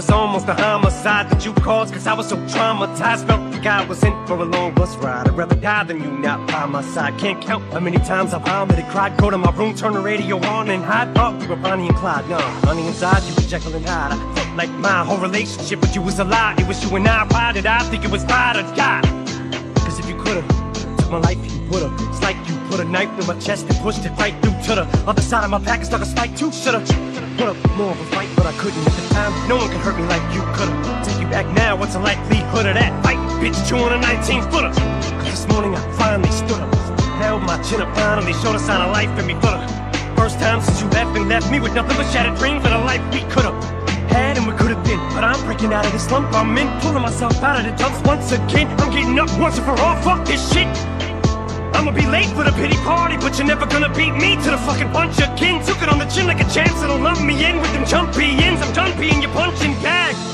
was almost a homicide that you caused, cause I was so traumatized. Felt like I was in for a long bus ride. I'd rather die than you not by my side. Can't count how many times I've vomited, cried, go to my room, turn the radio on and hide. Thought we were Bonnie and Clyde, no, on the inside you were Jekyll and Hyde. I felt like my whole relationship with you was a lie. It was you and I, why did I think it was ride or die? Cause if you could've took my life, you would've. It's like you put a knife through my chest and pushed it right through to the other side of my back. It's like a spike too. Should've put up more of a fight, but I couldn't at the time. No one could hurt me like you could've. Take you back now, what's the likelihood of that? Fight, bitch, chewing a 19-footer. Cause this morning I finally stood up, held my chin up, finally showed a sign of life in me for the first time since you left and left me with nothing but shattered dreams of the life we could've had and we could've been. But I'm breaking out of this slump I'm in, pulling myself out of the dumps once again. I'm getting up once and for all, fuck this shit. I'ma be late for the pity party, but you're never gonna beat me to the fucking punch again. Took it on the chin like a chance, it'll lump me in with them jumpy ends. I'm done being your punching bag.